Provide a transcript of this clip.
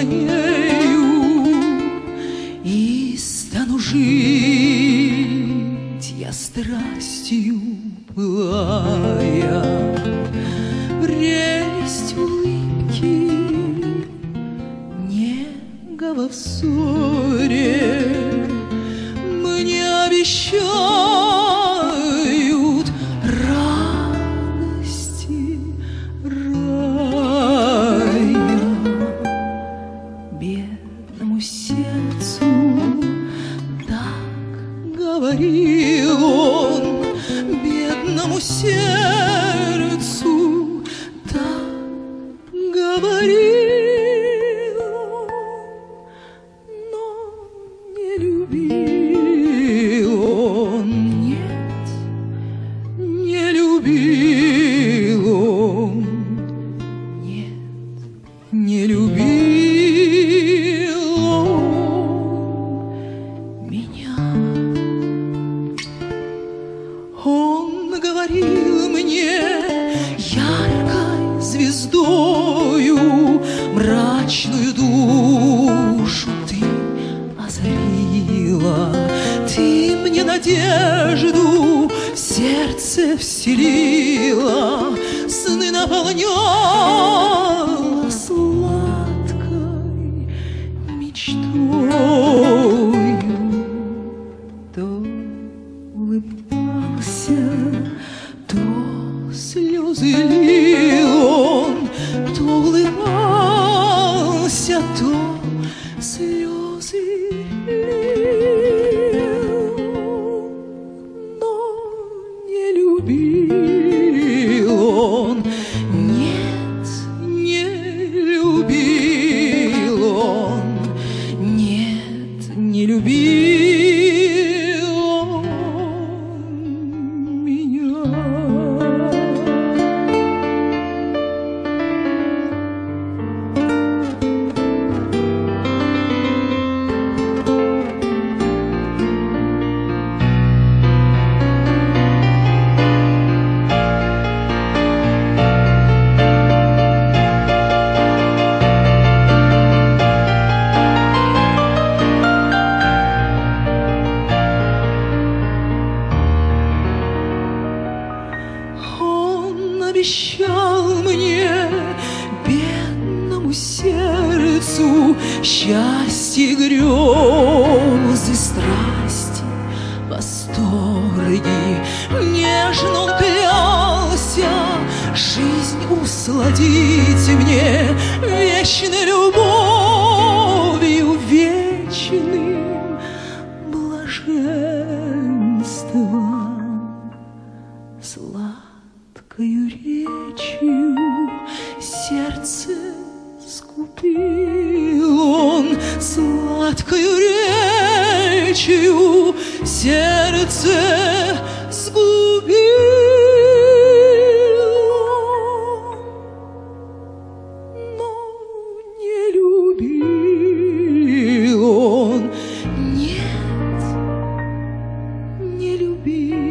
нею и стану жить я страстью пылая. Прелесть улыбки, нега во взоре мне обещают радости рая. Бедному сердцу так говорил он, бедному сердцу так говорил, но не любил он, нет, не любил он, нет, не любил он меня. Он говорил мне яркой звездою, мрачную душу ты озарила, ты мне надежду в сердце вселила, сны наполняла сладкой мечтою. То улыбался, то слезы лил он, то улыбался, то слезы лил, но не любил он, нет, не любил он, нет, не любил он меня. Обещал мне, бедному сердцу, счастье, грезы, страсти, восторги. Нежно он клялся жизнь усладить мне вечной любовью, вечным блаженством. Сладкою речью сердце скупил он, сладкою речью сердце сгубил он, но не любил он, нет, не любил.